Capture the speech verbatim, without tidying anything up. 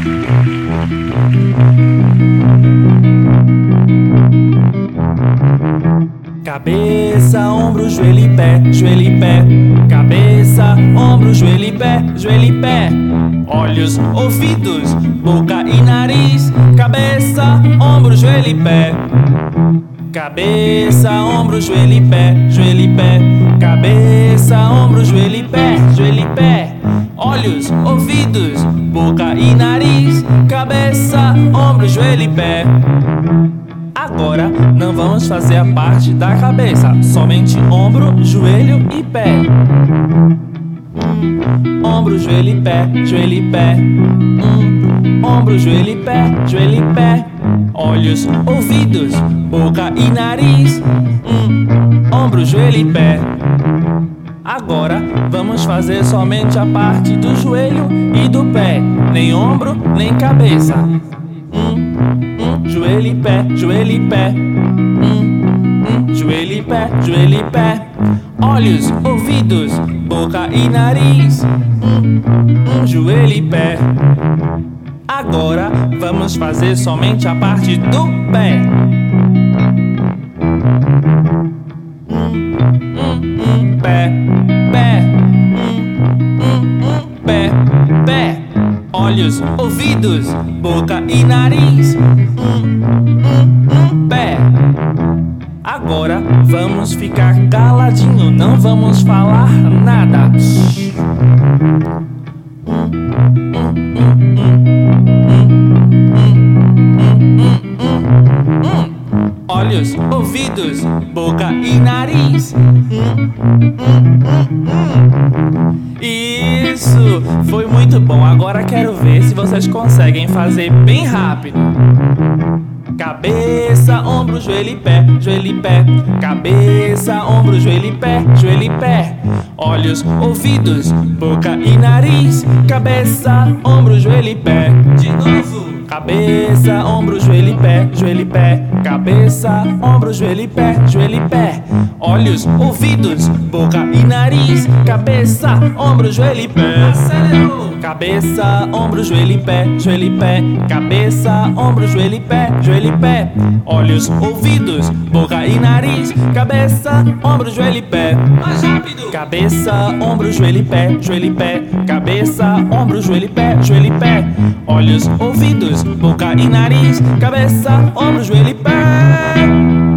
Cabeça, ombro, joelho e pé, joelho e pé. Cabeça, ombro, joelho e pé, joelho e pé. Olhos, ouvidos, boca e nariz. Cabeça, ombro, joelho e pé. Cabeça, ombro, joelho e pé, joelho e pé. Cabeça, ombro, joelho e pé, joelho e pé. Olhos, ouvidos, boca e nariz. Cabeça, ombro, joelho e pé. Agora não vamos fazer a parte da cabeça, somente ombro, joelho e pé. Hum, ombro, joelho e pé, joelho e pé. Hum, ombro, joelho e pé, joelho e pé. Olhos, ouvidos, boca e nariz. Hum, ombro, joelho e pé. Agora vamos fazer somente a parte do joelho e do pé, nem ombro, nem cabeça. Hum, hum, joelho e pé, joelho e pé. Hum, hum, joelho e pé, joelho e pé. Olhos, ouvidos, boca e nariz. Hum, hum, joelho e pé. Agora vamos fazer somente a parte do pé. Hum, hum, hum, pé, pé. Hum, hum, hum, pé, pé. Olhos, ouvidos, boca e nariz. Hum, hum, hum, pé. Agora vamos ficar caladinho, não vamos falar nada. Hum, hum, hum, hum, hum. Olhos, ouvidos, boca e nariz. Hum, hum, hum, hum. Isso, foi muito bom. Agora quero ver se vocês conseguem fazer bem rápido. Cabeça, ombro, joelho e pé, joelho e pé. Cabeça, ombro, joelho e pé, joelho e pé. Olhos, ouvidos, boca e nariz. Cabeça, ombro, joelho e pé. De novo. Cabeça, ombro, joelho e pé, joelho e pé. Cabeça, ombro, joelho e pé, joelho e pé. Olhos, ouvidos, boca e nariz. Cabeça, ombro, joelho e pé. Acelerou. Cabeça, ombro, joelho e pé, joelho e pé. Cabeça, ombro, joelho e pé, joelho e pé. Olhos, ouvidos, boca e nariz. Cabeça, ombro, joelho e pé. Mais rápido. Cabeça, ombro, joelho e pé, joelho e pé. Cabeça, ombro, joelho e pé, joelho e pé. Olhos, ouvidos, boca e nariz. Cabeça, ombro, joelho e pé.